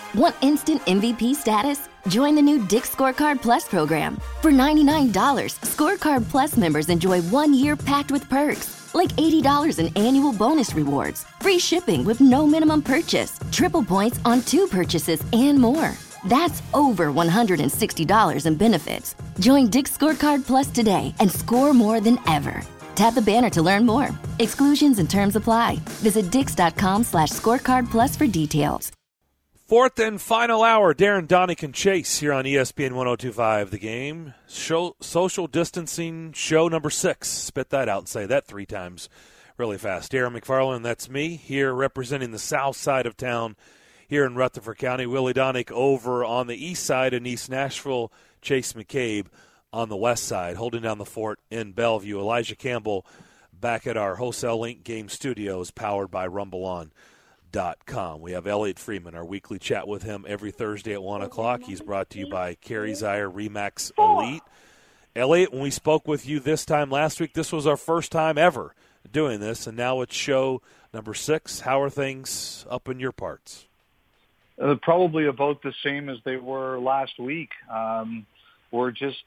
Want instant MVP status? Join the new Dick's Scorecard Plus program. For $99, Scorecard Plus members enjoy 1 year packed with perks, like $80 in annual bonus rewards, free shipping with no minimum purchase, triple points on 2 purchases, and more. That's over $160 in benefits. Join Dick's Scorecard Plus today and score more than ever. Tap the banner to learn more. Exclusions and terms apply. Visit dix.com/scorecard plus for details. Fourth and final hour, Darren Donick and Chase here on ESPN 102.5 The Game. Social distancing show number 6. Spit that out and say that 3 times really fast. Darren McFarland, that's me, here representing the south side of town here in Rutherford County. Willie Donick over on the east side in East Nashville. Chase McCabe on the west side, holding down the fort in Bellevue. Elijah Campbell back at our Wholesale Link Game Studios, powered by RumbleOn.com. We have Elliot Freeman, our weekly chat with him every Thursday at 1 o'clock. He's brought to you by Kerry Zire Remax Elite. Elliot, when we spoke with you this time last week, this was our first time ever doing this, and now it's show number 6. How are things up in your parts? Probably about the same as they were last week. We're just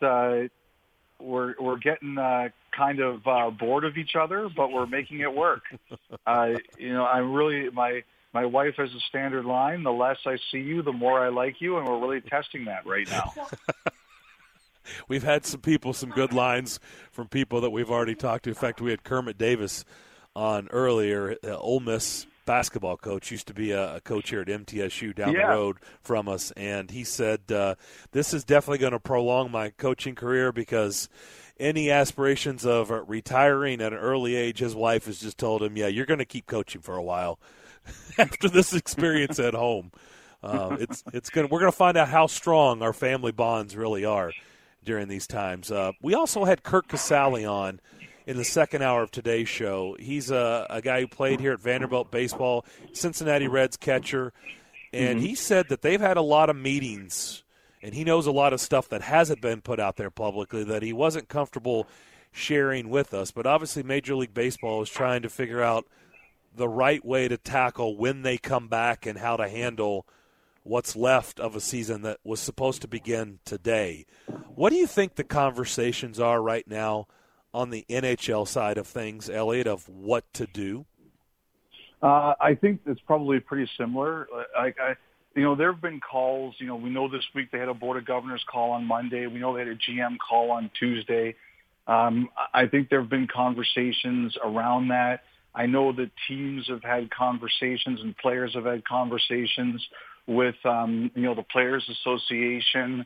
we're getting kind of bored of each other, but we're making it work. I'm really my wife has a standard line: the less I see you, the more I like you, and we're really testing that right now. We've had some good lines from people that we've already talked to. In fact, we had Kermit Davis on earlier, Ole Miss basketball coach, used to be a coach here at MTSU down the road from us, and he said, this is definitely going to prolong my coaching career because any aspirations of retiring at an early age, his wife has just told him, you're going to keep coaching for a while after this experience at home. We're going to find out how strong our family bonds really are during these times. We also had Kirk Casale on in the second hour of today's show. He's a guy who played here at Vanderbilt baseball, Cincinnati Reds catcher, and he said that they've had a lot of meetings, and he knows a lot of stuff that hasn't been put out there publicly that he wasn't comfortable sharing with us. But obviously Major League Baseball is trying to figure out the right way to tackle when they come back and how to handle what's left of a season that was supposed to begin today. What do you think the conversations are right now on the NHL side of things, Elliot, of what to do? I think it's probably pretty similar. There have been calls. We know this week they had a Board of Governors call on Monday. We know they had a GM call on Tuesday. I think there have been conversations around that. I know that teams have had conversations and players have had conversations with, the Players Association.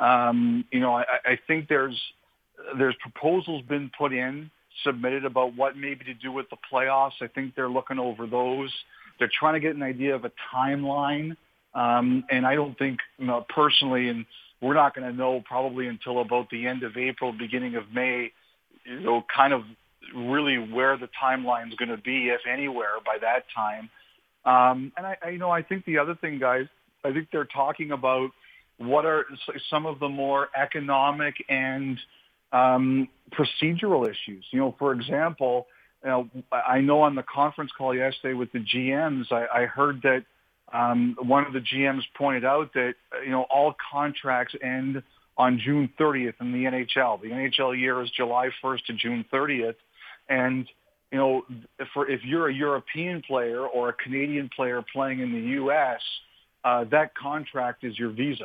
I think there's proposals been put in, submitted about what maybe to do with the playoffs. I think they're looking over those. They're trying to get an idea of a timeline. And I don't think, personally, and we're not going to know probably until about the end of April, beginning of May, kind of really where the timeline is going to be, if anywhere, by that time. And I think the other thing, guys, I think they're talking about what are some of the more economic and procedural issues. For example, I know on the conference call yesterday with the GMs, I heard that one of the GMs pointed out that, all contracts end on June 30th in the NHL. The NHL year is July 1st to June 30th. And, if you're a European player or a Canadian player playing in the U.S., that contract is your visa.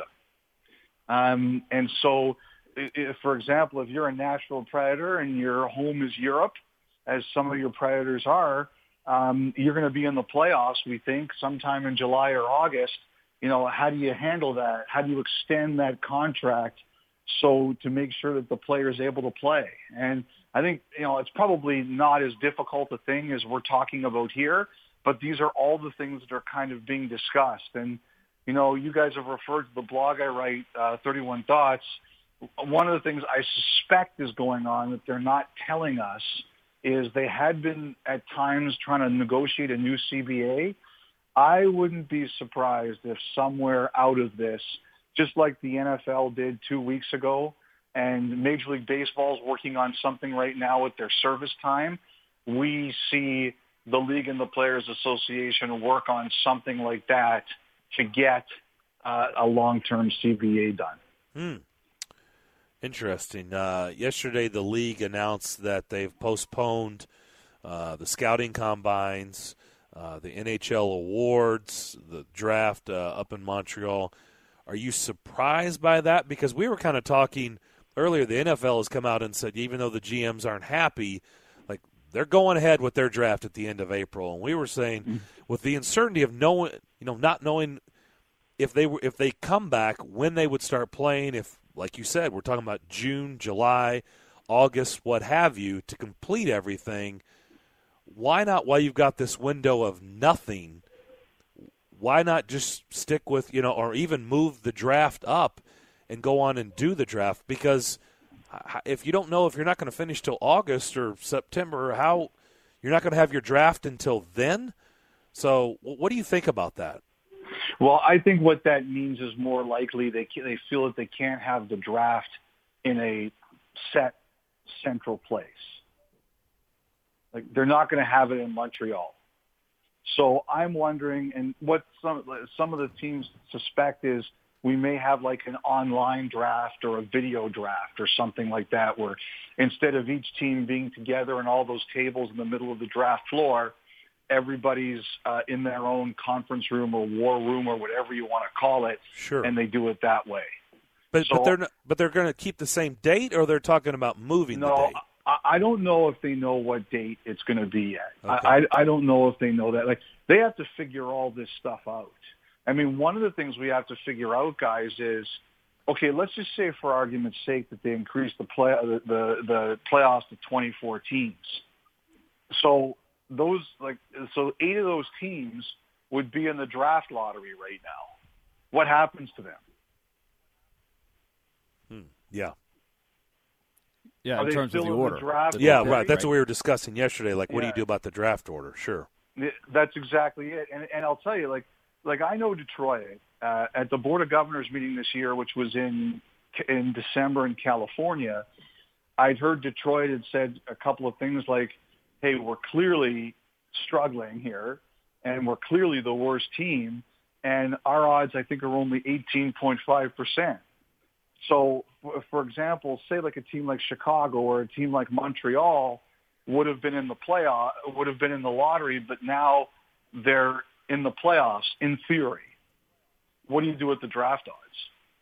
And so, for example, if you're a Nashville Predator and your home is Europe, as some of your Predators are, you're going to be in the playoffs, we think, sometime in July or August. How do you handle that? How do you extend that contract so to make sure that the player is able to play? And I think, it's probably not as difficult a thing as we're talking about here, but these are all the things that are kind of being discussed. And, you guys have referred to the blog I write, 31 Thoughts. One of the things I suspect is going on that they're not telling us is they had been at times trying to negotiate a new CBA. I wouldn't be surprised if somewhere out of this, just like the NFL did 2 weeks ago, and Major League Baseball is working on something right now with their service time, we see the league and the Players Association work on something like that to get a long-term CBA done. Interesting. Yesterday, the league announced that they've postponed the scouting combines, the NHL awards, the draft up in Montreal. Are you surprised by that? Because we were kind of talking earlier, the NFL has come out and said even though the GMs aren't happy, like they're going ahead with their draft at the end of April. And we were saying with the uncertainty of not knowing if they come back, when they would start playing, if, like you said, we're talking about June, July, August, what have you, to complete everything, why not, while you've got this window of nothing, why not just stick with, or even move the draft up and go on and do the draft? Because if you don't know if you're not going to finish till August or September, how you're not going to have your draft until then? So what do you think about that? Well, I think what that means is more likely they feel that they can't have the draft in a set central place. Like they're not going to have it in Montreal. So I'm wondering, and what some of the teams suspect is we may have like an online draft or a video draft or something like that, where instead of each team being together and all those tables in the middle of the draft floor, everybody's in their own conference room or war room or whatever you want to call it, sure, and they do it that way. But they're going to keep the same date, or they're talking about moving the date? I don't know if they know what date it's going to be yet. Okay. I don't know if they know that. Like they have to figure all this stuff out. I mean, one of the things we have to figure out, guys, is okay. Let's just say, for argument's sake, that they increase the playoffs to 24 teams. So 8 of those teams would be in the draft lottery right now. What happens to them? Yeah. Yeah, in terms of the order. Yeah, right. That's what we were discussing yesterday. Like, what do you do about the draft order? Sure. That's exactly it. And I'll tell you, like I know Detroit at the Board of Governors meeting this year, which was in December in California. I'd heard Detroit had said a couple of things like, hey, we're clearly struggling here, and we're clearly the worst team, and our odds, I think, are only 18.5%. So, for example, say like a team like Chicago or a team like Montreal would have been in the playoff, would have been in the lottery, but now they're in the playoffs in theory. What do you do with the draft odds?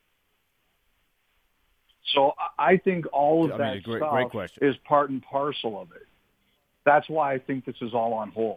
So I think all of that stuff is part and parcel of it. That's why I think this is all on hold.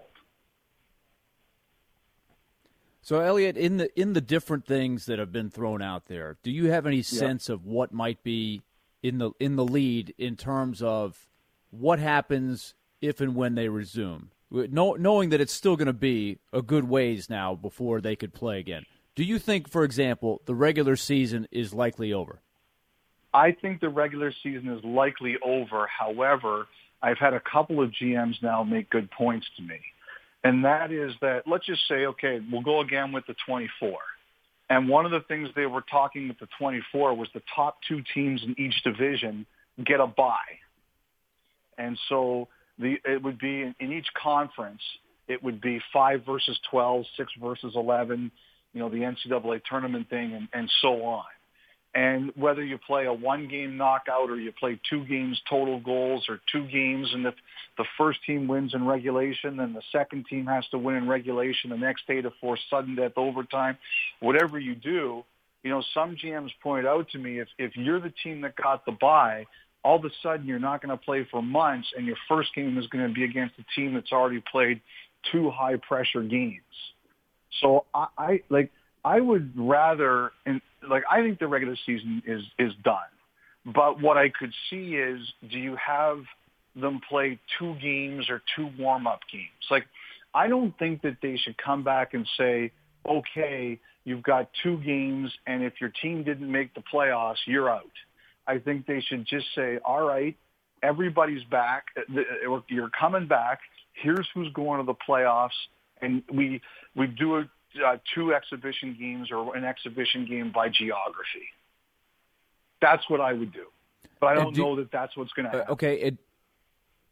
So, Elliot, in the different things that have been thrown out there, do you have any sense of what might be in the lead in terms of what happens if and when they resume? Knowing that it's still going to be a good ways now before they could play again. Do you think, for example, the regular season is likely over? I think the regular season is likely over. However, I've had a couple of GMs now make good points to me. And that is that, let's just say, okay, we'll go again with the 24. And one of the things they were talking with the 24 was the top 2 teams in each division get a bye. And so it would be in each conference, it would be 5 versus 12, 6 versus 11, the NCAA tournament thing, and so on. And whether you play a 1-game knockout or you play 2 games total goals or 2 games, and if the first team wins in regulation, then the second team has to win in regulation the next day to force sudden death overtime. Whatever you do, some GMs pointed out to me, if you're the team that got the bye, all of a sudden you're not going to play for months, and your first game is going to be against a team that's already played 2 high-pressure games. So I would rather, I think the regular season is done. But what I could see is, do you have them play 2 games or 2 warm-up games? Like, I don't think that they should come back and say, okay, you've got 2 games, and if your team didn't make the playoffs, you're out. I think they should just say, all right, everybody's back. You're coming back. Here's who's going to the playoffs. And we do 2 exhibition games or an exhibition game by geography. That's what I would do. But I don't know that that's what's going to happen. Okay.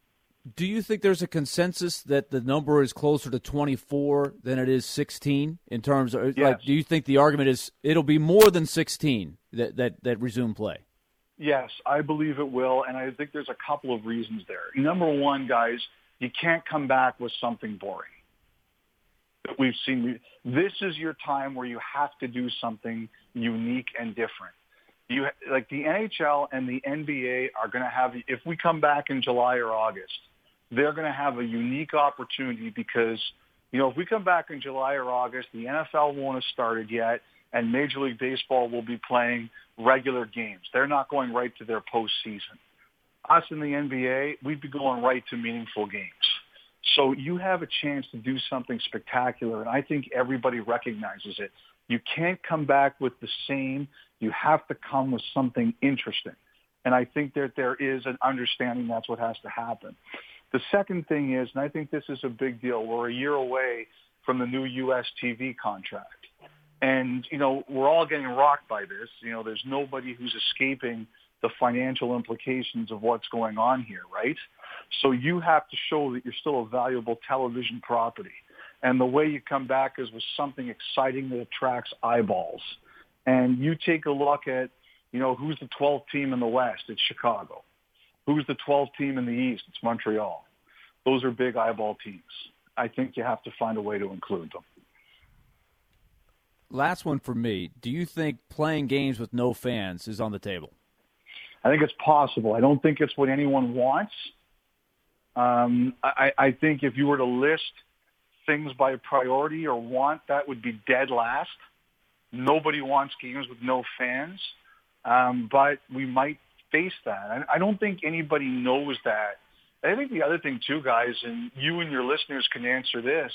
Do you think there's a consensus that the number is closer to 24 than it is 16 in terms of, yes. do you think the argument is it'll be more than 16 that resume play? Yes, I believe it will, and I think there's a couple of reasons there. Number one, guys, you can't come back with something boring that we've seen. This is your time where you have to do something unique and different. Like the NHL and the NBA are going to have, if we come back in July or August, they're going to have a unique opportunity because, if we come back in July or August, the NFL won't have started yet, and Major League Baseball will be playing regular games. They're not going right to their postseason. Us in the NBA, we'd be going right to meaningful games. So you have a chance to do something spectacular, and I think everybody recognizes it. You can't come back with the same. You have to come with something interesting. And I think that there is an understanding that's what has to happen. The second thing is, and I think this is a big deal, we're a year away from the new U.S. TV contract. And, we're all getting rocked by this. There's nobody who's escaping the financial implications of what's going on here, right? So you have to show that you're still a valuable television property. And the way you come back is with something exciting that attracts eyeballs. And you take a look at, who's the 12th team in the West? It's Chicago. Who's the 12th team in the East? It's Montreal. Those are big eyeball teams. I think you have to find a way to include them. Last one for me. Do you think playing games with no fans is on the table? I think it's possible. I don't think it's what anyone wants. I think if you were to list things by priority or want, that would be dead last. Nobody wants games with no fans, but we might face that. I don't think anybody knows that. I think the other thing too, guys, and you and your listeners can answer this,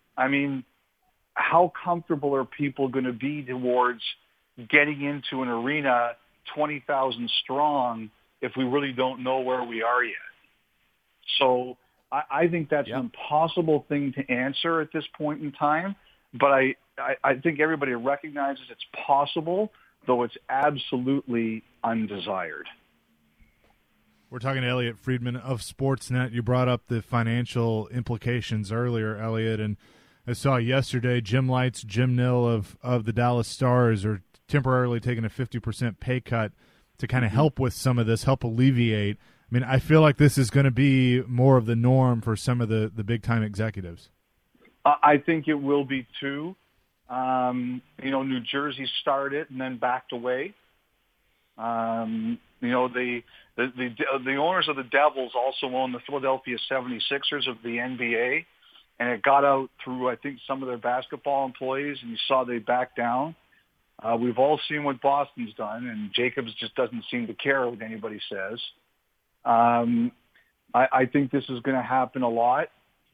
how comfortable are people going to be towards getting into an arena 20,000 strong if we really don't know where we are yet? So I think that's an impossible thing to answer at this point in time, but I think everybody recognizes it's possible, though it's absolutely undesired. We're talking to Elliotte Friedman of Sportsnet. You brought up the financial implications earlier, Elliotte, and I saw yesterday Jim Lites, Jim Nill of the Dallas Stars are temporarily taking a 50% pay cut to kind of help with some of this, help alleviate. I feel like this is going to be more of the norm for some of the big-time executives. I think it will be too. New Jersey started and then backed away. The owners of the Devils also own the Philadelphia 76ers of the NBA, and it got out through, I think, some of their basketball employees, and you saw they backed down. We've all seen what Boston's done, and Jacobs just doesn't seem to care what anybody says. I think this is going to happen a lot.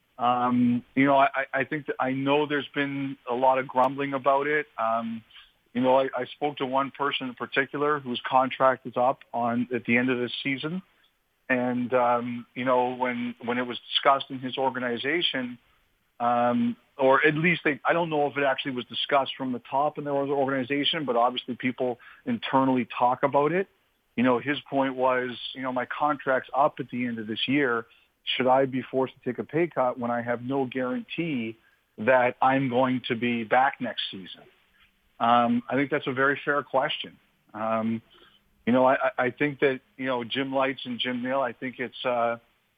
I think that I know there's been a lot of grumbling about it. I spoke to one person in particular whose contract is up at the end of this season. And, when it was discussed in his organization, or at least I don't know if it actually was discussed from the top in their organization, but obviously people internally talk about it. His point was, my contract's up at the end of this year. Should I be forced to take a pay cut when I have no guarantee that I'm going to be back next season? I think that's a very fair question. I think that, Jim Lites and Jim Nill, I think it's, I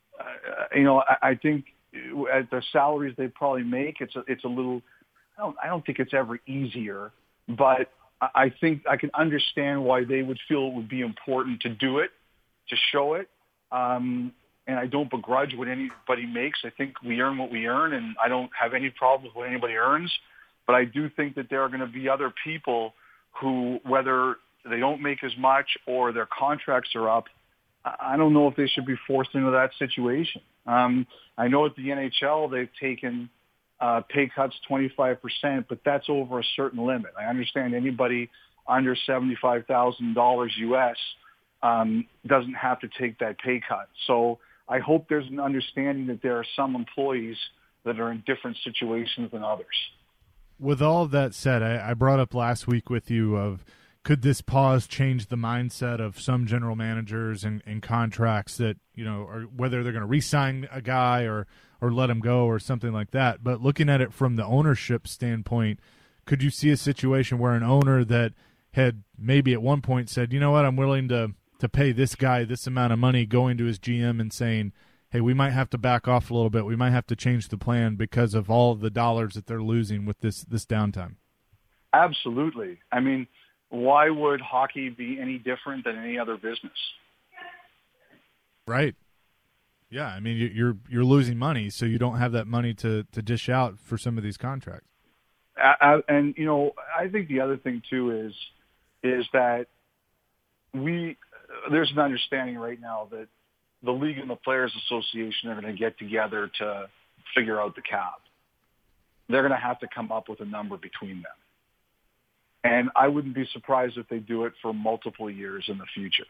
think at the salaries they probably make, it's a little, I don't think it's ever easier, but I think I can understand why they would feel it would be important to do it, to show it. And I don't begrudge what anybody makes. I think we earn what we earn, and I don't have any problem with what anybody earns. But I do think that there are going to be other people who, whether they don't make as much or their contracts are up, I don't know if they should be forced into that situation. I know at the NHL they've taken pay cuts 25%, but that's over a certain limit. I understand anybody under $75,000 US doesn't have to take that pay cut. So I hope there's an understanding that there are some employees that are in different situations than others. With all of that said, I brought up last week with you of could this pause change the mindset of some general managers and contracts that, or whether they're going to re-sign a guy or let him go or something like that? But looking at it from the ownership standpoint, could you see a situation where an owner that had maybe at one point said, you know what, I'm willing to pay this guy this amount of money, going to his GM and saying, hey, we might have to back off a little bit, we might have to change the plan because of all of the dollars that they're losing with this downtime? Absolutely. I mean, why would hockey be any different than any other business? Right. Yeah, I mean, you're losing money, so you don't have that money to dish out for some of these contracts. And I think the other thing too is that there's an understanding right now that the league and the Players Association are going to get together to figure out the cap. They're going to have to come up with a number between them. And I wouldn't be surprised if they do it for multiple years in the future.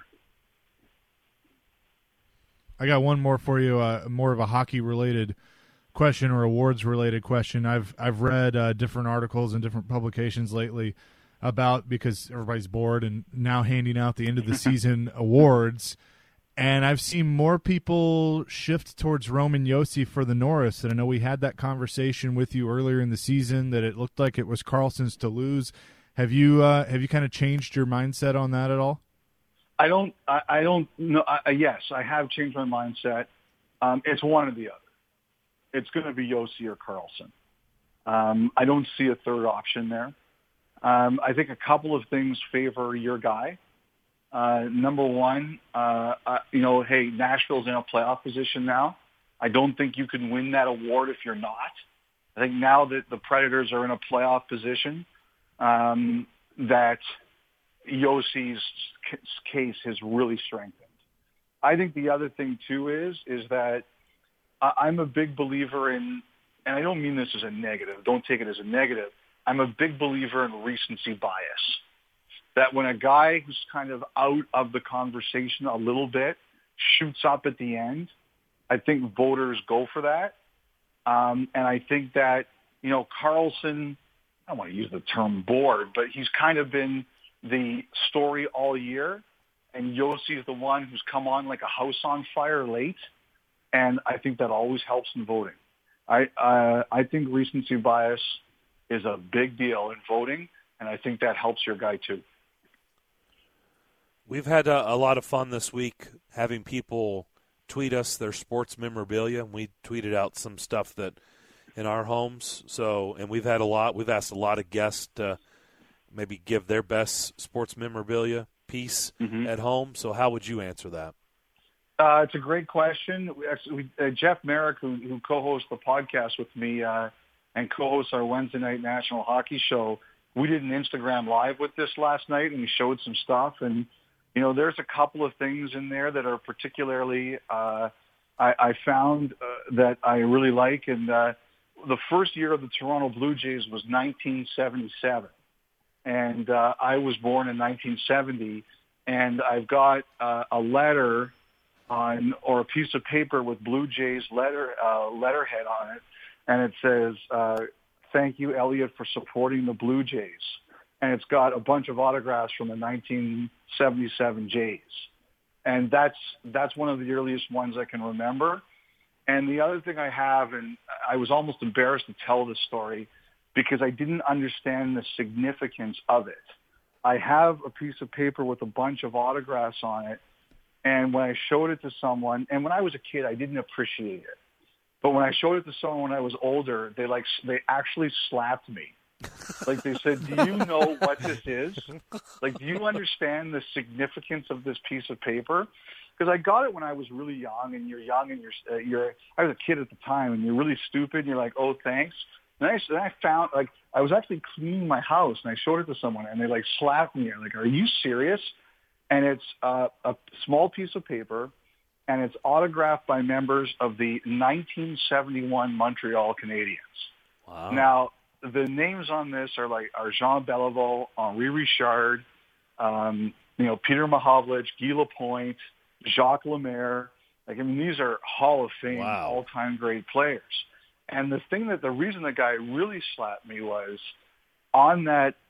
I got one more for you, more of a hockey-related question or awards-related question. I've read different articles and different publications lately about, because everybody's bored and now handing out the end-of-the-season awards, and I've seen more people shift towards Roman Josi for the Norris. And I know we had that conversation with you earlier in the season that it looked like it was Karlsson's to lose. Have you kind of changed your mindset on that at all? I don't know. Yes, I have changed my mindset. It's one or the other. It's going to be Josi or Karlsson. I don't see a third option there. I think a couple of things favor your guy. Number one, hey, Nashville's in a playoff position now. I don't think you can win that award if you're not. I think now that the Predators are in a playoff position, that Josi's case has really strengthened. I think the other thing too is that I'm a big believer in, and I don't mean this as a negative, don't take it as a negative, I'm a big believer in recency bias. That when a guy who's kind of out of the conversation a little bit shoots up at the end, I think voters go for that. And I think that, Karlsson, I don't want to use the term bored, but he's kind of been the story all year. And Josi is the one who's come on like a house on fire late. And I think that always helps in voting. I think recency bias is a big deal in voting, and I think that helps your guy too. We've had a lot of fun this week having people tweet us their sports memorabilia. We tweeted out some stuff that in our homes. And we've asked a lot of guests to maybe give their best sports memorabilia piece at home. So how would you answer that? It's a great question. Jeff Merrick, who co-hosts the podcast with me and co-hosts our Wednesday night National Hockey Show, we did an Instagram Live with this last night, and we showed some stuff. And, there's a couple of things in there that are particularly I found that I really like. And the first year of the Toronto Blue Jays was 1977. And I was born in 1970. And I've got a letter or a piece of paper with Blue Jays letterhead on it, and it says, "Thank you, Elliot, for supporting the Blue Jays." And it's got a bunch of autographs from the 1977 Jays, and that's one of the earliest ones I can remember. And the other thing I have, and I was almost embarrassed to tell this story because I didn't understand the significance of it. I have a piece of paper with a bunch of autographs on it. And when I showed it to someone, and when I was a kid, I didn't appreciate it. But when I showed it to someone when I was older, they actually slapped me. Like they said, "Do you know what this is? Like, do you understand the significance of this piece of paper?" Because I got it when I was really young, and you're young, and I was a kid at the time, and you're really stupid, and you're like, "Oh, thanks." And I found, I was actually cleaning my house, and I showed it to someone, and they slapped me. Like, "Are you serious?" And it's a small piece of paper, and it's autographed by members of the 1971 Montreal Canadiens. Wow. Now, the names on this are Jean Beliveau, Henri Richard, Peter Mahovlich, Guy Lapointe, Jacques Lemaire. These are Hall of Fame, all-time great players. And the reason the guy really slapped me was on that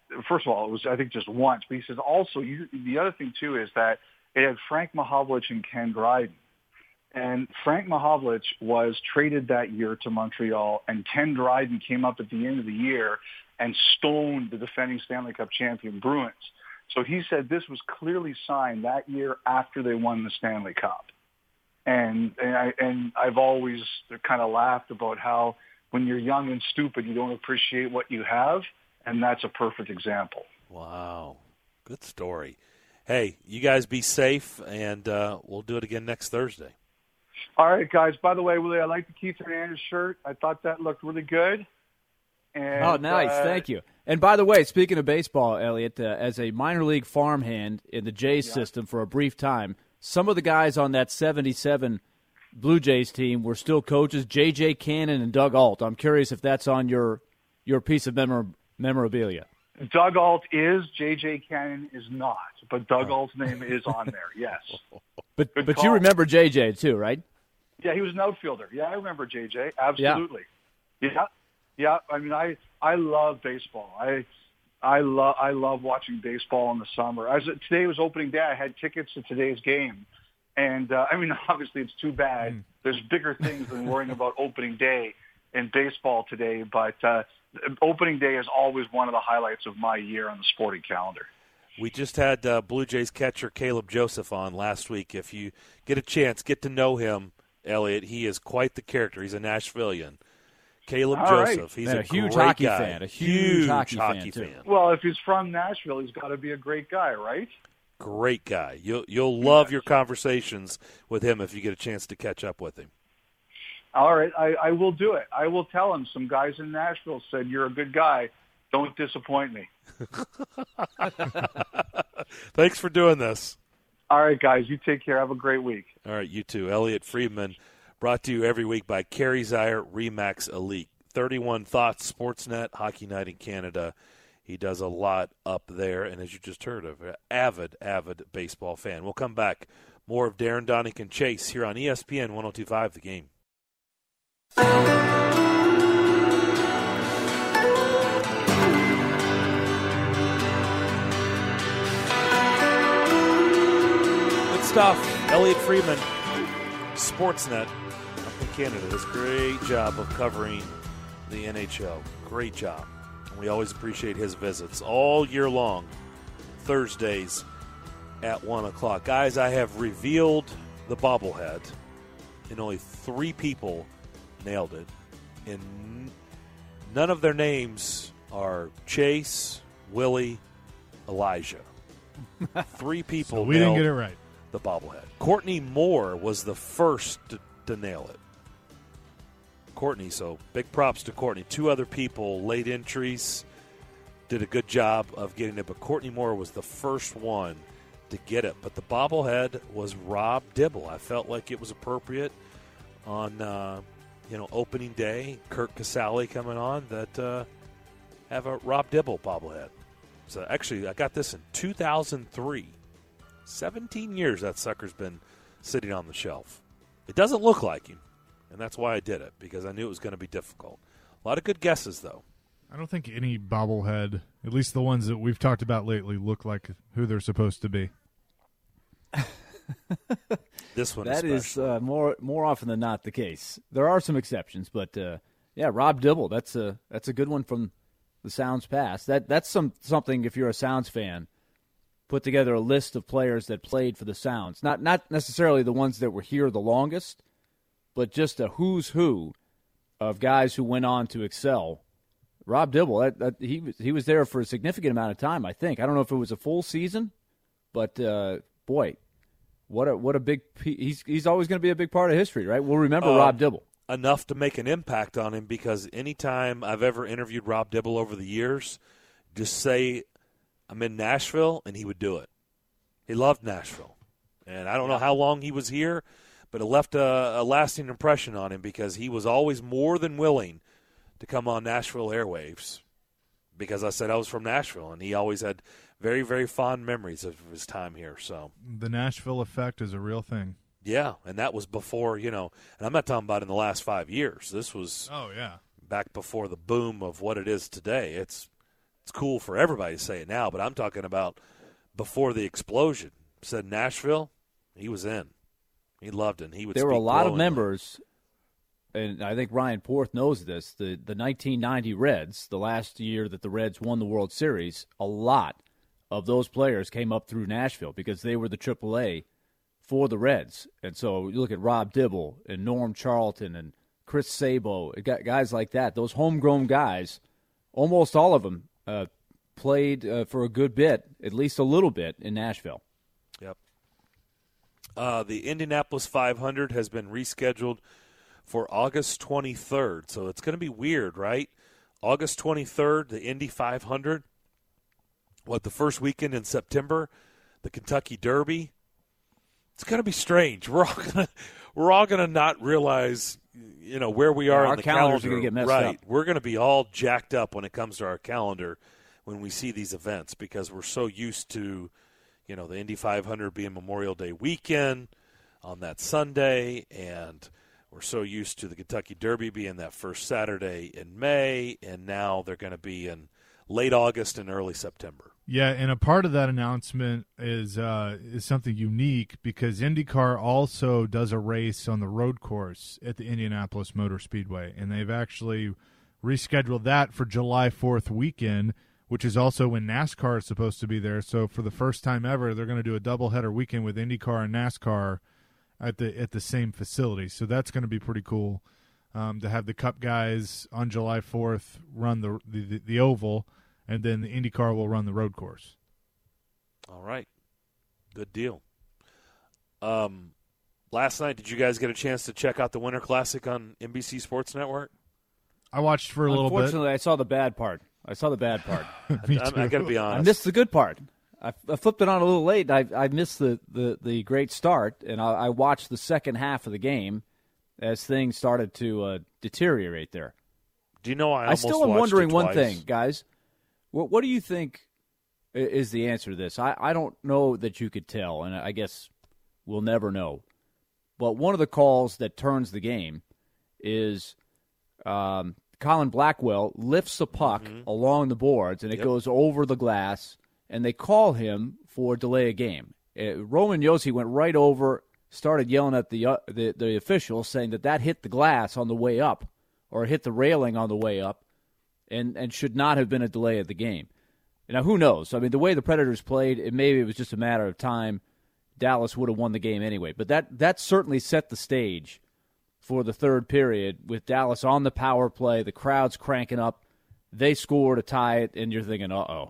first of all, it was, I think, just once. But he says also, the other thing, too, is that it had Frank Mahovlich and Ken Dryden. And Frank Mahovlich was traded that year to Montreal, and Ken Dryden came up at the end of the year and stoned the defending Stanley Cup champion Bruins. So he said this was clearly signed that year after they won the Stanley Cup. And I've always kind of laughed about how when you're young and stupid, you don't appreciate what you have, and that's a perfect example. Wow. Good story. Hey, you guys be safe, and we'll do it again next Thursday. All right, guys. By the way, Willie, I like the Keith Hernandez shirt. I thought that looked really good. And, oh, nice. Thank you. And by the way, speaking of baseball, Elliot, as a minor league farmhand in the Jays system for a brief time, some of the guys on that 77 Blue Jays team were still coaches, J.J. Cannon and Doug Ault. I'm curious if that's on your piece of memorabilia. Doug Ault is, J.J. Cannon is not, but Doug Ault's name is on there, yes. But you remember J.J. too, right? Yeah, he was an outfielder. Yeah, I remember J.J., absolutely. Yeah. I mean, I love baseball. I love watching baseball in the summer. Today was opening day. I had tickets to today's game. And, I mean, obviously it's too bad. There's bigger things than worrying about opening day in baseball today. But opening day is always one of the highlights of my year on the sporting calendar. We just had Blue Jays catcher Caleb Joseph on last week. If you get a chance, get to know him, Elliot. He is quite the character. He's a Nashvilleian. Caleb Joseph. He's a huge great hockey guy. fan. A huge hockey fan. Well, if he's from Nashville, he's got to be a great guy, right? Great guy. You'll love your conversations with him if you get a chance to catch up with him. All right, I will do it. I will tell him some guys in Nashville said, you're a good guy. Don't disappoint me. Thanks for doing this. All right, guys. You take care. Have a great week. All right, you too. Elliot Friedman, brought to you every week by Kerry Zeier Remax Elite. 31 Thoughts, Sportsnet, Hockey Night in Canada. He does a lot up there, and as you just heard, an avid baseball fan. We'll come back. More of Darren Donick and Chase here on ESPN 102.5 The Game. Good stuff. Elliot Friedman, Sportsnet up in Canada, does a great job of covering the NHL. Great job. And we always appreciate his visits all year long, Thursdays at 1 o'clock. Guys, I have revealed the bobblehead, and only 3 people nailed it. And none of their names are Chase, Willie, Elijah. 3 people so we nailed didn't get it right. The bobblehead. Courtney Moore was the first to nail it. Courtney, so big props to Courtney. 2 other people, late entries, did a good job of getting it, but Courtney Moore was the first one to get it. But the bobblehead was Rob Dibble. I felt like it was appropriate on opening day, Kirk Casale coming on, that have a Rob Dibble bobblehead. So actually, I got this in 2003. 17 years that sucker's been sitting on the shelf. It doesn't look like him, and that's why I did it, because I knew it was going to be difficult. A lot of good guesses, though. I don't think any bobblehead, at least the ones that we've talked about lately, look like who they're supposed to be. This one that especially. is more often than not the case. There are some exceptions, but Rob Dibble, that's a good one from the Sounds past. That's something, if you're a Sounds fan, put together a list of players that played for the Sounds. Not necessarily the ones that were here the longest, but just a who's who of guys who went on to excel. Rob Dibble, he was there for a significant amount of time, I think. I don't know if it was a full season, but boy, what a big he's always going to be a big part of history, right? We'll remember Rob Dibble. Enough to make an impact on him, because anytime I've ever interviewed Rob Dibble over the years, just say I'm in Nashville, and he would do it. He loved Nashville. And I don't know how long he was here, but it left a lasting impression on him, because he was always more than willing to come on Nashville airwaves, because I said I was from Nashville, and he always had very, very fond memories of his time here. So the Nashville effect is a real thing. Yeah, and that was before, and I'm not talking about in the last 5 years. This was back before the boom of what it is today. It's it's cool for everybody to say it now, but I'm talking about before the explosion. Said Nashville, he was in. He loved it. He would. There were a lot of glowingly. members, and I think Ryan Porth knows this, the 1990 Reds, the last year that the Reds won the World Series, a lot of those players came up through Nashville because they were the AAA for the Reds. And so you look at Rob Dibble and Norm Charlton and Chris Sabo, guys like that, those homegrown guys, almost all of them played for a good bit, at least a little bit, in Nashville. Yep. The Indianapolis 500 has been rescheduled for August 23rd. So it's going to be weird, right? August 23rd, the Indy 500. The first weekend in September, the Kentucky Derby. It's going to be strange. We're all going to not realize, where we are in the calendar. Our calendars are going to get messed up. We're going to be all jacked up when it comes to our calendar when we see these events because we're so used to, the Indy 500 being Memorial Day weekend on that Sunday, and we're so used to the Kentucky Derby being that first Saturday in May, and now they're going to be in late August and early September. Yeah, and a part of that announcement is something unique because IndyCar also does a race on the road course at the Indianapolis Motor Speedway, and they've actually rescheduled that for July 4th weekend, which is also when NASCAR is supposed to be there. So for the first time ever, they're going to do a doubleheader weekend with IndyCar and NASCAR at the same facility. So that's going to be pretty cool to have the Cup guys on July 4th run the oval, and then the IndyCar will run the road course. All right. Good deal. Last night, did you guys get a chance to check out the Winter Classic on NBC Sports Network? I watched for a little bit. Unfortunately, I saw the bad part. I I got to be honest. I missed the good part. I flipped it on a little late. I missed the great start, and I watched the second half of the game as things started to deteriorate there. Do you know I still am wondering one thing, guys. What do you think is the answer to this? I don't know that you could tell, and I guess we'll never know. But one of the calls that turns the game is Colin Blackwell lifts a puck along the boards, and it goes over the glass, and they call him for delay a game. Roman Josi went right over, started yelling at the official, saying that hit the glass on the way up, or hit the railing on the way up, and should not have been a delay of the game. Now, who knows? I mean, the way the Predators played, maybe it was just a matter of time. Dallas would have won the game anyway. But that certainly set the stage for the third period with Dallas on the power play, the crowd's cranking up. They score to tie it, and you're thinking, uh-oh.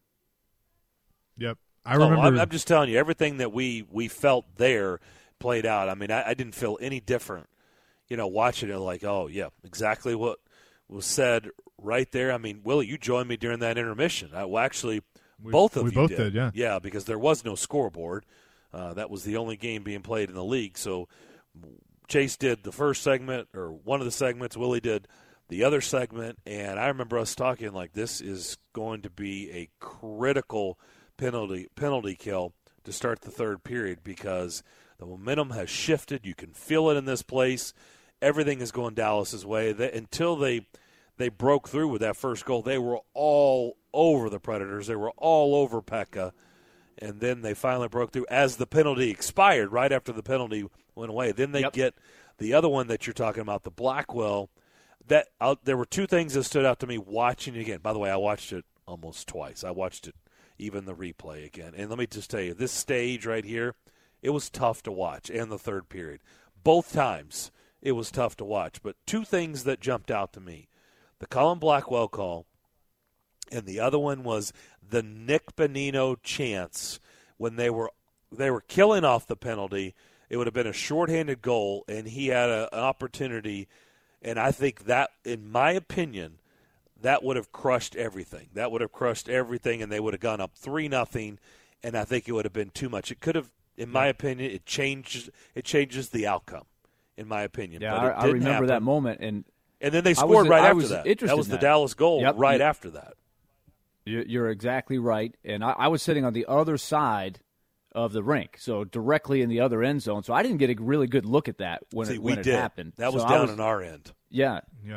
Yep. I remember. I'm just telling you, everything that we felt there played out. I mean, I didn't feel any different, watching it like, oh, yeah, exactly what was said right there. I mean, Willie, you joined me during that intermission. Both of you did. Yeah. Yeah, because there was no scoreboard. That was the only game being played in the league. So Chase did the first segment, or one of the segments. Willie did the other segment. And I remember us talking like this is going to be a critical penalty kill to start the third period because the momentum has shifted. You can feel it in this place. Everything is going Dallas's way. Until they broke through with that first goal, they were all over the Predators. They were all over Pekka. And then they finally broke through as the penalty expired, right after the penalty went away. Then they get the other one that you're talking about, the Blackwell. There were two things that stood out to me watching it again. By the way, I watched it almost twice. I watched it, even the replay again. And let me just tell you, this stage right here, it was tough to watch, and the third period. Both times it was tough to watch. But two things that jumped out to me, the Colin Blackwell call, and the other one was the Nick Bonino chance when they were killing off the penalty. It would have been a shorthanded goal, and he had an opportunity. And I think that, in my opinion, that would have crushed everything. That would have crushed everything, and they would have gone up 3-0, and I think it would have been too much. It could have, in my opinion, it changes the outcome, in my opinion. Yeah, but I remember that moment. And then they scored right after that. That was the Dallas goal right after that. You're exactly right. And I was sitting on the other side of the rink, so directly in the other end zone. So I didn't get a really good look at that when it happened. That was down on our end. Yeah. Yep.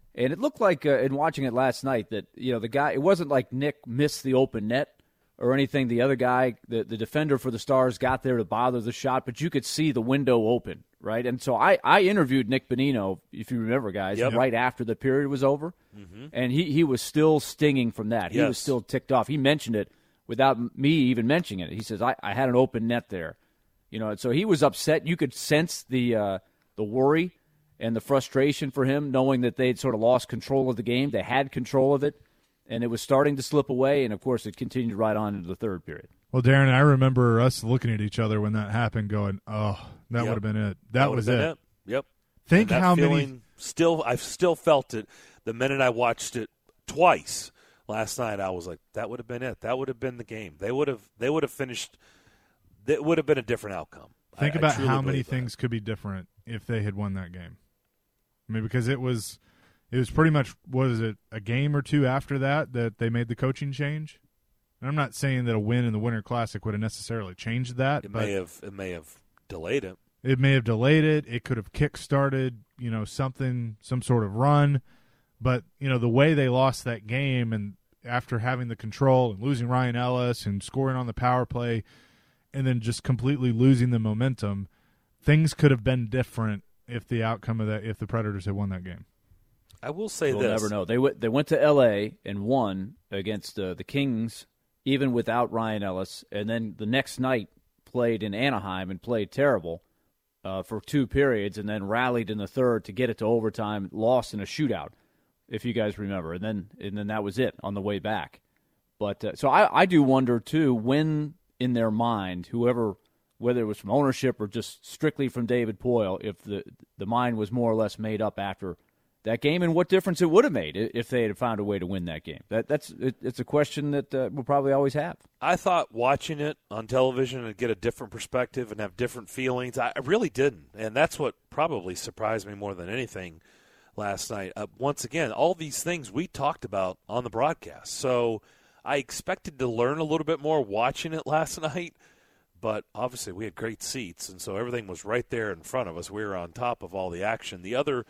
And it looked like, in watching it last night, that the guy, it wasn't like Nick missed the open net or anything. The other guy, the defender for the Stars, got there to bother the shot, but you could see the window open, right? And so I interviewed Nick Bonino, if you remember, guys, right after the period was over, and he was still stinging from that. He was still ticked off. He mentioned it without me even mentioning it. He says, I had an open net there. So he was upset. You could sense the worry and the frustration for him, knowing that they'd sort of lost control of the game. They had control of it, and it was starting to slip away, and, of course, it continued right on into the third period. Well, Darren, I remember us looking at each other when that happened going, oh, that would have been it. That was it. Yep. Think how many – I've still felt it the minute I watched it twice last night. I was like, that would have been it. That would have been the game. They would have finished – it would have been a different outcome. Think about how many things could be different if they had won that game. I mean, because it was pretty much, was it a game or two after that they made the coaching change? And I'm not saying that a win in the Winter Classic would have necessarily changed that. It may have delayed it. It may have delayed it. It could have kick-started, some sort of run. But, the way they lost that game, and after having the control and losing Ryan Ellis and scoring on the power play, and then just completely losing the momentum, things could have been different if the outcome of that, if the Predators had won that game. I will say we'll never know. They went to L.A. and won against the Kings, even without Ryan Ellis, and then the next night played in Anaheim and played terrible for 2 periods, and then rallied in the third to get it to overtime, lost in a shootout, if you guys remember, and then that was it on the way back. But so I do wonder too, when in their mind, whether it was from ownership or just strictly from David Poile, if the mind was more or less made up after that game, and what difference it would have made if they had found a way to win that game. It's a question that we'll probably always have. I thought watching it on television and get a different perspective and have different feelings. I really didn't, and that's what probably surprised me more than anything last night. Once again, all these things we talked about on the broadcast, so I expected to learn a little bit more watching it last night, but obviously we had great seats, and so everything was right there in front of us. We were on top of all the action. The other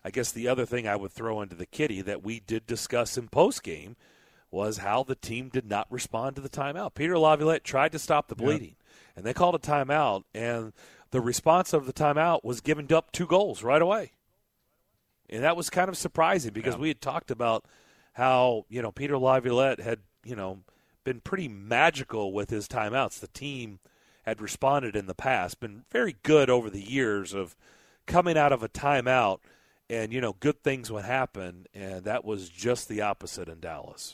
thing I would throw into the kitty that we did discuss in postgame was how the team did not respond to the timeout. Peter Laviolette tried to stop the bleeding, and they called a timeout, and the response of the timeout was giving up 2 goals right away. And that was kind of surprising because we had talked about how, Peter Laviolette had, been pretty magical with his timeouts. The team had responded in the past, been very good over the years of coming out of a timeout and, good things would happen, and that was just the opposite in Dallas.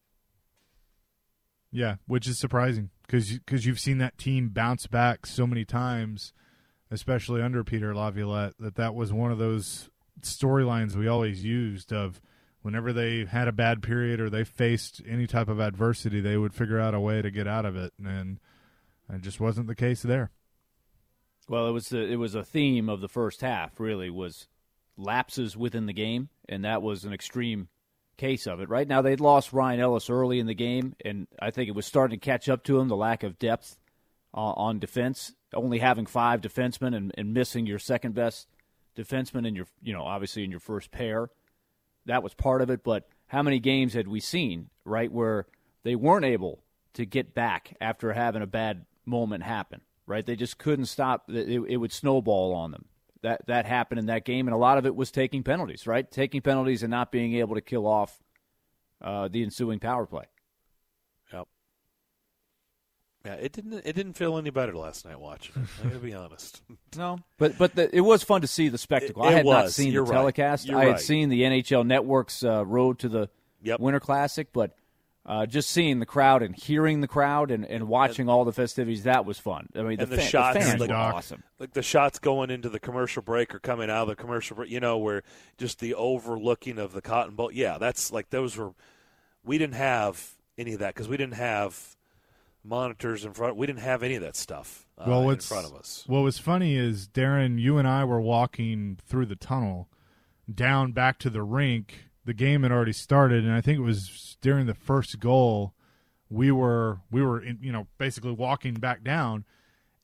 Yeah, which is surprising because you've seen that team bounce back so many times, especially under Peter Laviolette, that was one of those storylines we always used of whenever they had a bad period or they faced any type of adversity, they would figure out a way to get out of it, and it just wasn't the case there. Well, it was a theme of the first half, really, was lapses within the game, and that was an extreme case of it. Right now, they'd lost Ryan Ellis early in the game, and I think it was starting to catch up to him, the lack of depth on defense, only having 5 defensemen and missing your second-best defenseman in your, obviously in your first pair. That was part of it, but how many games had we seen, right, where they weren't able to get back after having a bad moment happen, right? They just couldn't stop. It would snowball on them. That happened in that game, and a lot of it was taking penalties, right? Taking penalties and not being able to kill off the ensuing power play. Yep. Yeah, it didn't feel any better last night watching it. I got to be honest. No, but it was fun to see the spectacle. I had not seen the telecast. I had seen the NHL Network's road to the Winter Classic, but just seeing the crowd and hearing the crowd and watching all the festivities, that was fun. I mean, the shots, fans were awesome. Like the shots going into the commercial break or coming out of the commercial break, where just the overlooking of the Cotton Bowl. Yeah, that's like those were – we didn't have any of that because we didn't have monitors in front. We didn't have any of that stuff in front of us. What was funny is, Darren, you and I were walking through the tunnel down back to the rink. The game had already started, and I think it was during the first goal we were basically walking back down,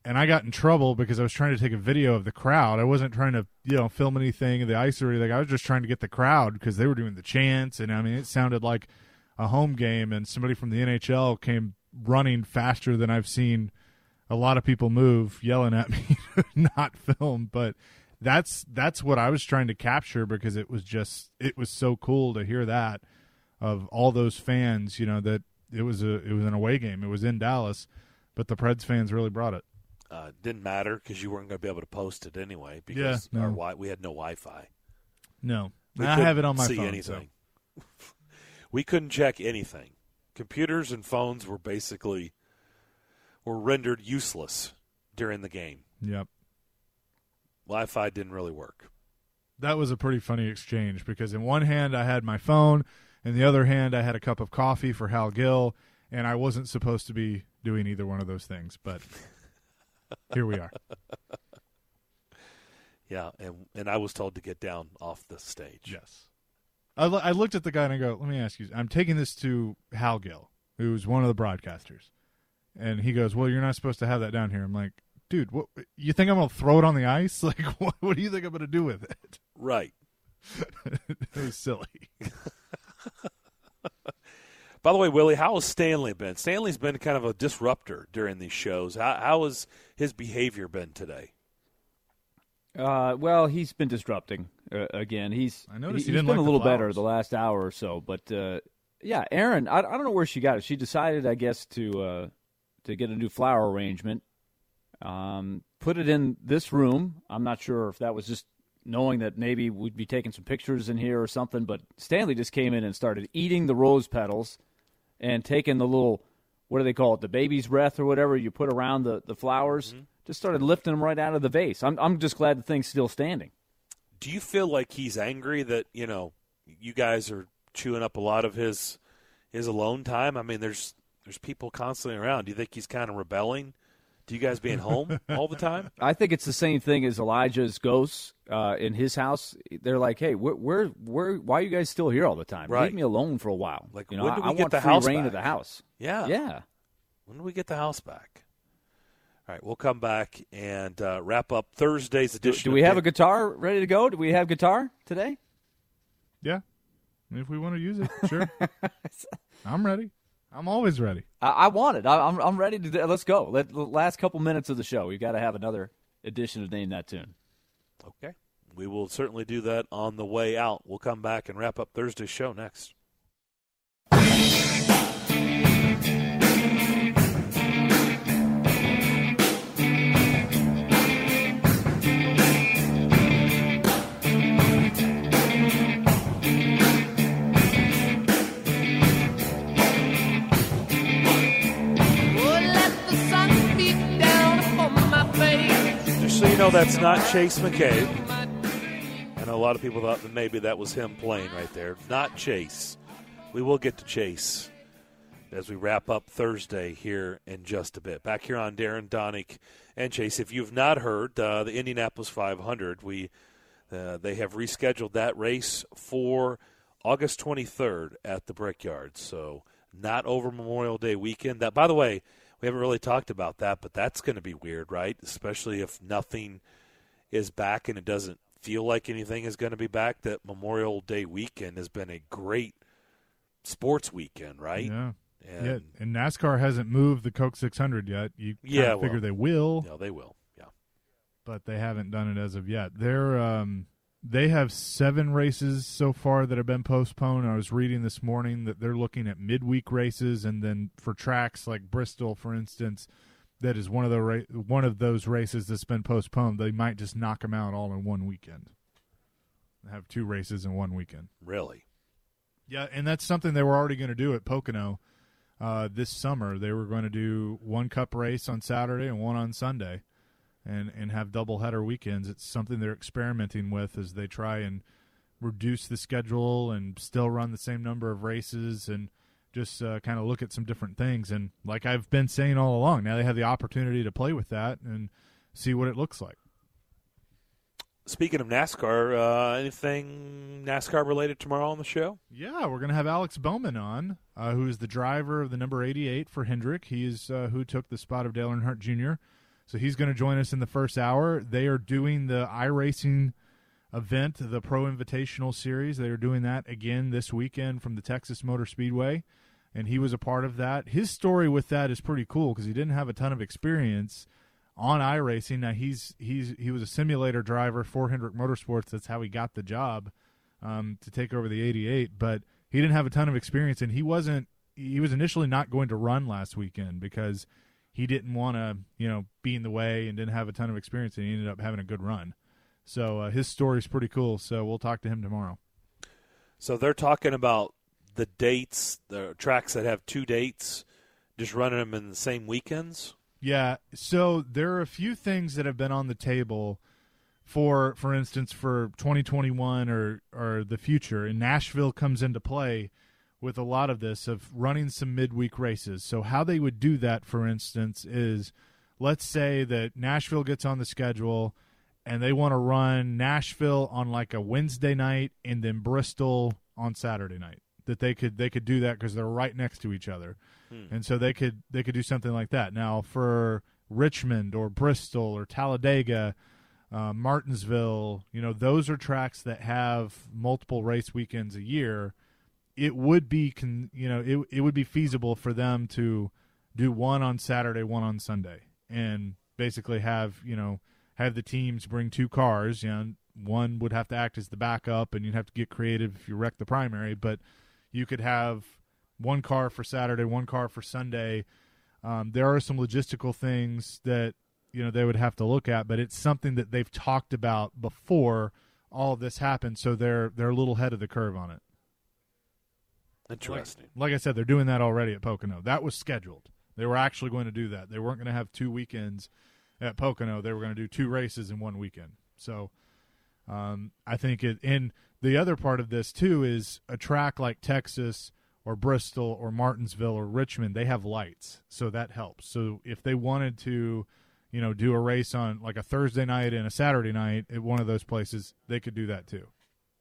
and I got in trouble because I was trying to take a video of the crowd. I wasn't trying to, film anything of the ice or anything. I was just trying to get the crowd because they were doing the chants, and I mean, it sounded like a home game. And somebody from the NHL came running faster than I've seen a lot of people move, yelling at me to not film. But that's what I was trying to capture because it was so cool to hear that of all those fans. That it was an away game. It was in Dallas, but the Preds fans really brought it. Didn't matter because you weren't going to be able to post it anyway because we had no Wi-Fi. No, I have it on my see phone. Anything. So. We couldn't check anything. Computers and phones were rendered useless during the game. Yep. Wi-Fi didn't really work. That was a pretty funny exchange because in one hand I had my phone, in the other hand I had a cup of coffee for Hal Gill, and I wasn't supposed to be doing either one of those things, but here we are. Yeah, and I was told to get down off the stage. Yes. I looked at the guy and I go, let me ask you, I'm taking this to Hal Gill, who's one of the broadcasters. And he goes, well, you're not supposed to have that down here. I'm like, dude, what, you think I'm going to throw it on the ice? Like, what do you think I'm going to do with it? Right. It was silly. By the way, Willie, how has Stanley been? Stanley's been kind of a disruptor during these shows. How has his behavior been today? Well, he's been disrupting again. He's been a little better the last hour or so. But, yeah, Erin, I don't know where she got it. She decided, I guess, to get a new flower arrangement, put it in this room. I'm not sure if that was just knowing that maybe we'd be taking some pictures in here or something. But Stanley just came in and started eating the rose petals and taking the little, what do they call it, the baby's breath or whatever you put around the flowers. Mm-hmm. Just started lifting them right out of the vase. I'm just glad the thing's still standing. Do you feel like he's angry that, you guys are chewing up a lot of his alone time? I mean, there's people constantly around. Do you think he's kind of rebelling? Do you guys being home all the time? I think it's the same thing as Elijah's ghosts in his house. They're like, hey, why are you guys still here all the time? Right. Leave me alone for a while. Like, when do we I get want the free house reign back? of the house. Yeah. Yeah. When do we get the house back? All right, we'll come back and wrap up Thursday's edition. Do we have a guitar ready to go? Do we have guitar today? Yeah. If we want to use it, sure. I'm ready. I'm always ready. I want it. I'm ready to. Let's go. The last couple minutes of the show, we've got to have another edition to Name That Tune. Okay. We will certainly do that on the way out. We'll come back and wrap up Thursday's show next. That's not Chase McCabe. I know a lot of people thought that maybe that was him playing right there. Not Chase. We will get to Chase as we wrap up Thursday here in just a bit. Back here on Darren, Donick, and Chase. If you've not heard, the Indianapolis 500, they have rescheduled that race for August 23rd at the Brickyard. So not over Memorial Day weekend. That, by the way, we haven't really talked about that, but that's going to be weird, right? Especially if nothing is back and it doesn't feel like anything is going to be back. That Memorial Day weekend has been a great sports weekend, right? Yeah. And NASCAR hasn't moved the Coke 600 yet. You figure they will. Yeah, they will. Yeah. But they haven't done it as of yet. They have 7 races so far that have been postponed. I was reading this morning that they're looking at midweek races, and then for tracks like Bristol, for instance, that is one of those races that's been postponed. They might just knock them out all in one weekend. Have 2 races in one weekend. Really? Yeah, and that's something they were already going to do at Pocono this summer. They were going to do 1 cup race on Saturday and 1 on Sunday. And have doubleheader weekends. It's something they're experimenting with as they try and reduce the schedule and still run the same number of races and just kind of look at some different things. And like I've been saying all along, now they have the opportunity to play with that and see what it looks like. Speaking of NASCAR, anything NASCAR related tomorrow on the show? Yeah, we're going to have Alex Bowman on, who is the driver of the number 88 for Hendrick. He is who took the spot of Dale Earnhardt Jr. So he's going to join us in the first hour. They are doing the iRacing event, the Pro Invitational Series. They are doing that again this weekend from the Texas Motor Speedway, and he was a part of that. His story with that is pretty cool because he didn't have a ton of experience on iRacing. Now he was a simulator driver for Hendrick Motorsports. That's how he got the job to take over the 88, but he didn't have a ton of experience, and he was initially not going to run last weekend because he didn't want to, be in the way and didn't have a ton of experience, and he ended up having a good run. So his story's pretty cool, so we'll talk to him tomorrow. So they're talking about the dates, the tracks that have 2 dates, just running them in the same weekends? Yeah, so there are a few things that have been on the table for instance, for 2021 or the future, and Nashville comes into play with a lot of this, of running some midweek races. So how they would do that, for instance, is let's say that Nashville gets on the schedule and they want to run Nashville on like a Wednesday night and then Bristol on Saturday night. That they could do that because they're right next to each other. And so they could do something like that. Now for Richmond or Bristol or Talladega, Martinsville, those are tracks that have multiple race weekends a year. It would be, it would be feasible for them to do one on Saturday, one on Sunday, and basically have the teams bring 2 cars. One would have to act as the backup, and you'd have to get creative if you wreck the primary. But you could have 1 car for Saturday, 1 car for Sunday. There are some logistical things that they would have to look at, but it's something that they've talked about before all of this happened. So they're a little ahead of the curve on it. Interesting. Like I said, they're doing that already at Pocono. That was scheduled. They were actually going to do that. They weren't going to have 2 weekends at Pocono. They were going to do 2 races in 1 weekend. So I think and the other part of this too is a track like Texas or Bristol or Martinsville or Richmond, they have lights. So that helps. So if they wanted to, do a race on like a Thursday night and a Saturday night at one of those places, they could do that too.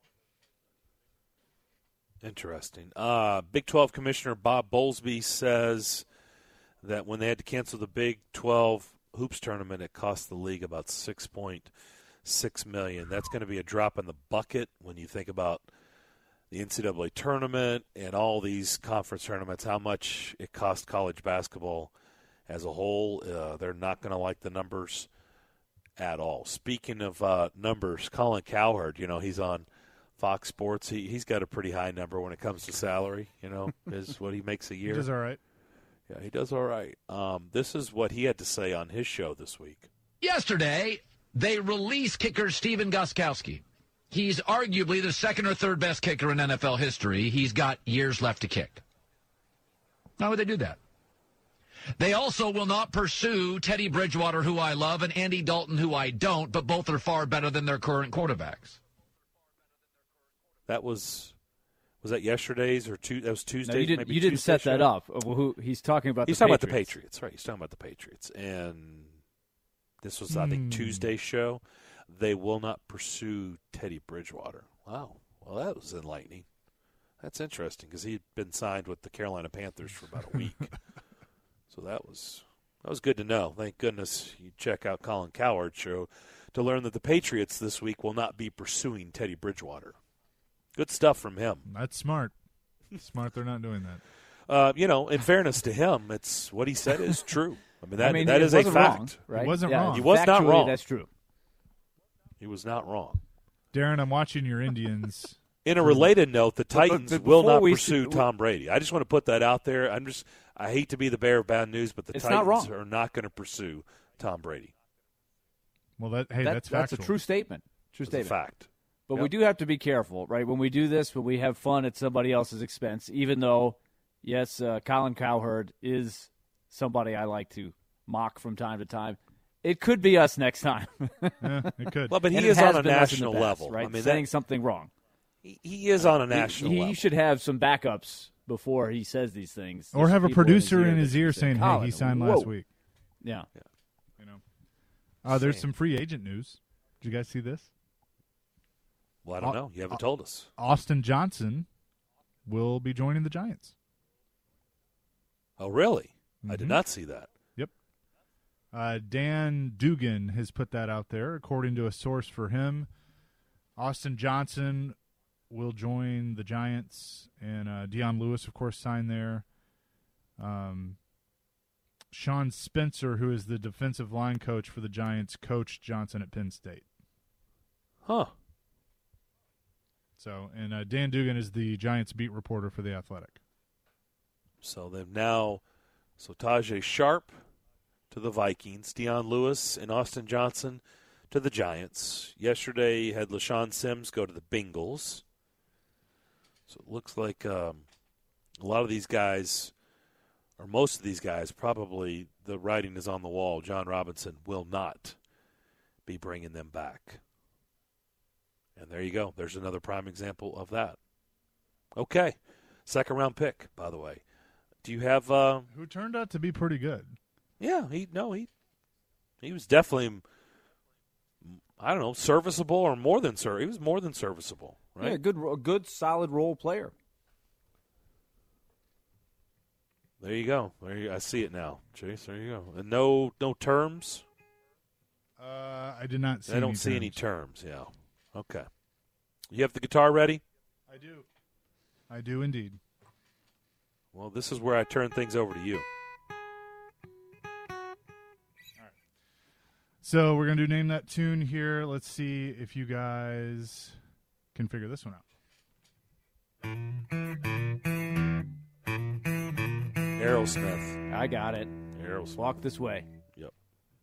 Interesting. Big 12 Commissioner Bob Bowlesby says that when they had to cancel the Big 12 hoops tournament, it cost the league about $6.6 million. That's going to be a drop in the bucket when you think about the NCAA tournament and all these conference tournaments, how much it cost college basketball as a whole. They're not going to like the numbers at all. Speaking of numbers, Colin Cowherd, he's on Fox Sports. He's got a pretty high number when it comes to salary, is what he makes a year. He does all right. Yeah, he does all right. This is what he had to say on his show this week. Yesterday, they released kicker Steven Gostkowski. He's arguably the 2nd or 3rd best kicker in NFL history. He's got years left to kick. How would they do that? They also will not pursue Teddy Bridgewater, who I love, and Andy Dalton, who I don't, but both are far better than their current quarterbacks. That was that yesterday's or that was Tuesday? No, you didn't set that up. He's talking about he's the talking Patriots. about the Patriots, right? He's talking about the Patriots. And this was, I think, Tuesday's show. They will not pursue Teddy Bridgewater. Wow. Well, that was enlightening. That's interesting because he'd been signed with the Carolina Panthers for about a week. So that was good to know. Thank goodness you check out Colin Cowherd's show to learn that the Patriots this week will not be pursuing Teddy Bridgewater. Good stuff from him. That's smart. Smart they're not doing that. In fairness to him, it's what he said is true. That is a fact. Wrong, right? He wasn't wrong. He was not wrong. That's true. He was not wrong. Darren, I'm watching your Indians. In a related note, the Titans but will not pursue Tom Brady. I just want to put that out there. I hate to be the bearer of bad news, but the Titans are not going to pursue Tom Brady. Well, that's factual. That's a true statement. It's a fact. But we do have to be careful, right? When we do this, when we have fun at somebody else's expense, even though, yes, Colin Cowherd is somebody I like to mock from time to time. It could be us next time. Yeah, it could. Well, but he is on a national level, right? Saying something wrong. He is on a national level. He should have some backups before he says these things. Or have a producer in his ear saying, "Hey, he signed last week." Yeah. There's some free agent news. Did you guys see this? Well, I don't know. You haven't told us. Austin Johnson will be joining the Giants. Oh, really? Mm-hmm. I did not see that. Yep. Dan Dugan has put that out there, according to a source for him. Austin Johnson will join the Giants, and Deion Lewis, of course, signed there. Sean Spencer, who is the defensive line coach for the Giants, coached Johnson at Penn State. Huh. So, and Dan Dugan is the Giants beat reporter for The Athletic. So they've now, Tajay Sharp to the Vikings, Deion Lewis and Austin Johnson to the Giants. Yesterday you had LaShawn Sims go to the Bengals. So it looks like a lot of these guys, or most of these guys, probably the writing is on the wall. John Robinson will not be bringing them back. And there you go. There's another prime example of that. Okay. Second round pick, by the way. Do you have who turned out to be pretty good? Yeah, he was definitely, I don't know, serviceable or more than he was more than serviceable, right? Yeah, good solid role player. There you go. I see it now, Chase. There you go. And no terms? I did not see I don't see any terms, yeah. Okay. You have the guitar ready? I do. I do indeed. Well, this is where I turn things over to you. All right. So we're going to do Name That Tune here. Let's see if you guys can figure this one out. Aerosmith. I got it. Aerosmith. Walk This Way. Yep.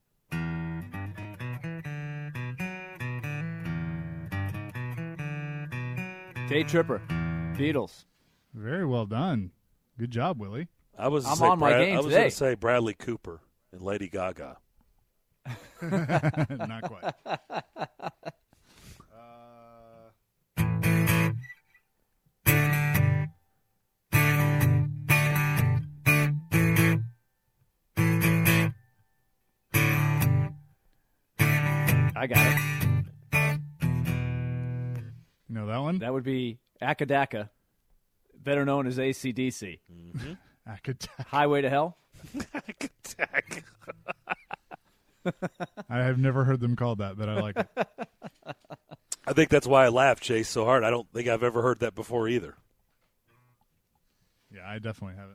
Day Tripper. Beatles. Very well done. Good job, Willie. I'm on my game I was today. going to say Bradley Cooper and Lady Gaga. Not quite. I got it. You know that one? That would be Akadaka, better known as AC/DC. Mm-hmm. Highway to Hell. I have never heard them called that, but I like it. I think that's why I laughed, Chase, so hard. I don't think I've ever heard that before either. Yeah, I definitely have it.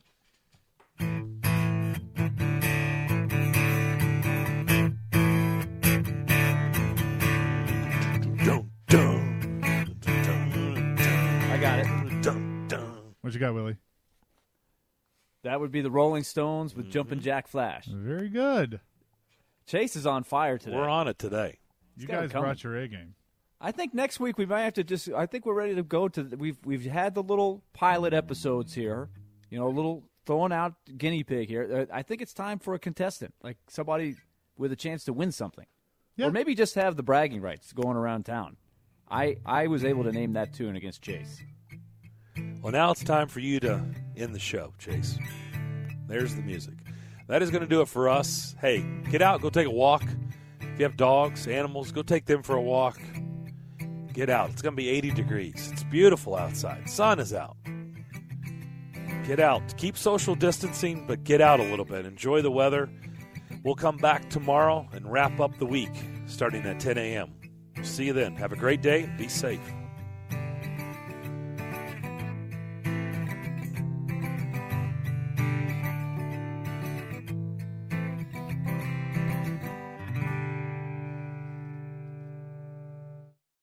I got it. What you got, Willie? That would be the Rolling Stones with Jumpin' Jack Flash. Very good. Chase is on fire today. We're on it today. You guys brought your A game. I think next week we might have to I think we're ready to go to. We've had the little pilot episodes here. You know, a little throwing out guinea pig here. I think it's time for a contestant, like somebody with a chance to win something, or maybe just have the bragging rights going around town. I was able to name that tune against Chase. Well, now it's time for you to end the show, Chase. There's the music. That is going to do it for us. Hey, get out, go take a walk. If you have dogs, animals, go take them for a walk. Get out. It's going to be 80 degrees. It's beautiful outside. Sun is out. Get out. Keep social distancing, but get out a little bit. Enjoy the weather. We'll come back tomorrow and wrap up the week starting at 10 a.m. See you then. Have a great day. Be safe.